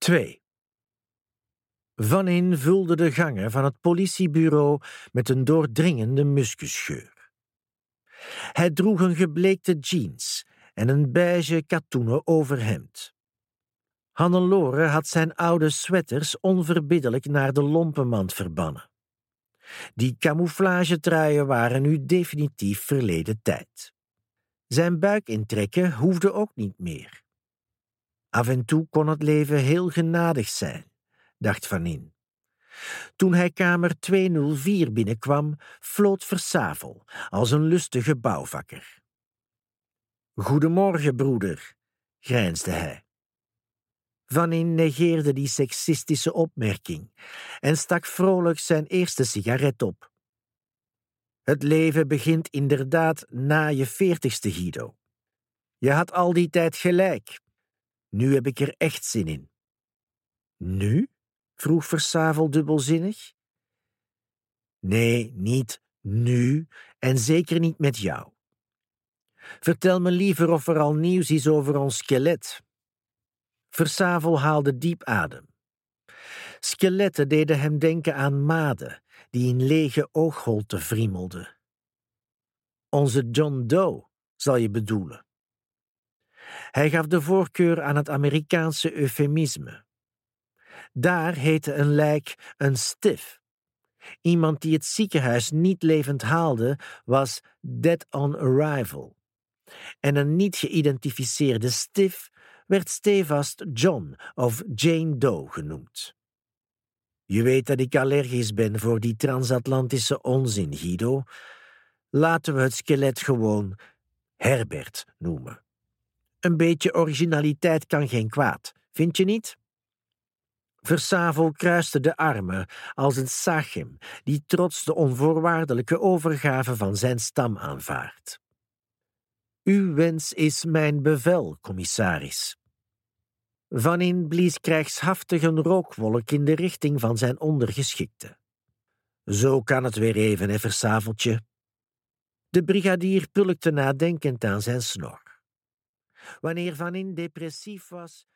2. Van In vulde de gangen van het politiebureau met een doordringende muskusgeur. Hij droeg een gebleekte jeans en een beige katoenen overhemd. Hannelore had zijn oude sweaters onverbiddelijk naar de lompenmand verbannen. Die camouflagetruien waren nu definitief verleden tijd. Zijn buik intrekken hoefde ook niet meer. Af en toe kon het leven heel genadig zijn, dacht Van In. Toen hij kamer 204 binnenkwam, floot Versavel als een lustige bouwvakker. Goedemorgen, broeder, grijnsde hij. Van In negeerde die seksistische opmerking en stak vrolijk zijn eerste sigaret op. Het leven begint inderdaad na je 40ste, Guido. Je had al die tijd gelijk. Nu heb ik er echt zin in. Nu? Vroeg Versavel dubbelzinnig. Nee, niet nu en zeker niet met jou. Vertel me liever of er al nieuws is over ons skelet. Versavel haalde diep adem. Skeletten deden hem denken aan maden die in lege oogholten wriemelden. Onze John Doe, zal je bedoelen. Hij gaf de voorkeur aan het Amerikaanse eufemisme. Daar heette een lijk een stiff. Iemand die het ziekenhuis niet levend haalde was dead on arrival. En een niet geïdentificeerde stiff werd stevast John of Jane Doe genoemd. Je weet dat ik allergisch ben voor die transatlantische onzin, Guido. Laten we het skelet gewoon Herbert noemen. Een beetje originaliteit kan geen kwaad, vind je niet? Versavel kruiste de armen als een sachem die trots de onvoorwaardelijke overgave van zijn stam aanvaardt. Uw wens is mijn bevel, commissaris. Van In blies krijgshaftig een rookwolk in de richting van zijn ondergeschikte. Zo kan het weer even, hè, Versaveltje. De brigadier pulkte nadenkend aan zijn snor. Wanneer Van In depressief was,